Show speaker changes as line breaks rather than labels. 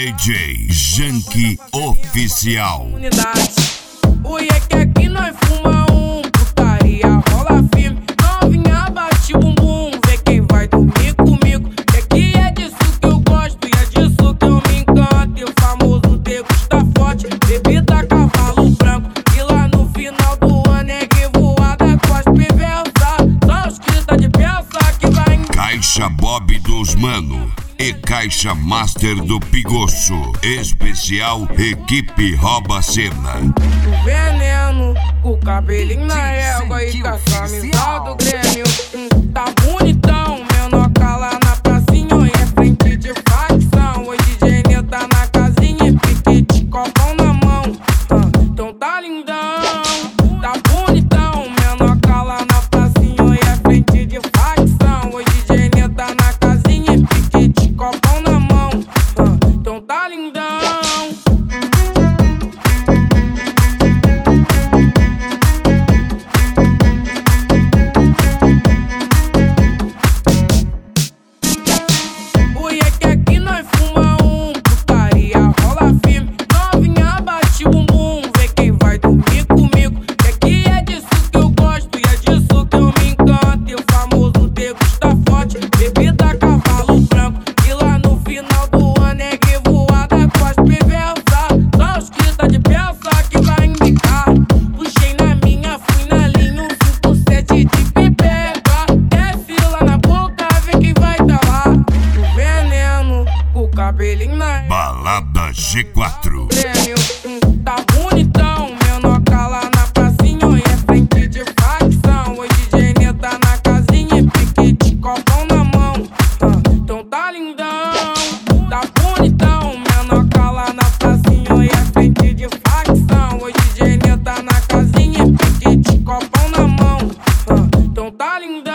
DJ Janky Oficial.
O é que aqui nós fuma putaria rola firme. Novinha bate o bumbum, vê quem vai dormir comigo. Que aqui é disso que eu gosto e é disso que eu me encanto. E o famoso degusta forte, bebida cavalo branco. E lá no final do ano é revoada com as piversas. Só os que tá de peça que vai em
Caixa Bob dos Mano e Caixa Master do Pigoço. Especial Equipe Rouba Cena.
o veneno, com o cabelinho na régua e com a camisa do Grêmio. Tá bonitão, menor lá na pracinha e é frente de facção. Hoje DJ tá na casinha e piquete, copão na mão. Então tá lindão, tá bonitão, menor lá na pracinha e é frente de facção. Hoje DJ tá na casinha e piquete, copão na mão. Então tá lindão. Bebida cavalo branco e lá no final do ano é revoada com as piversas. Só os que tá de peça que vai indicar. Puxei na minha, fui na linha, 5-7 de pipeta. Desce lá na boca, vê quem vai tá lá. O veneno, com o cabelinho na
Balada G4.
Grêmio, tá bonitão, menor lá na pracinha e é frente de facção. Hoje DJ tá na casinha e piquete, copão na mão. Então tá lindão, tá bonitão, menor lá na pracinha e é frente de facção. Hoje DJ tá na casinha e piquete, copão na mão. Então tá lindão.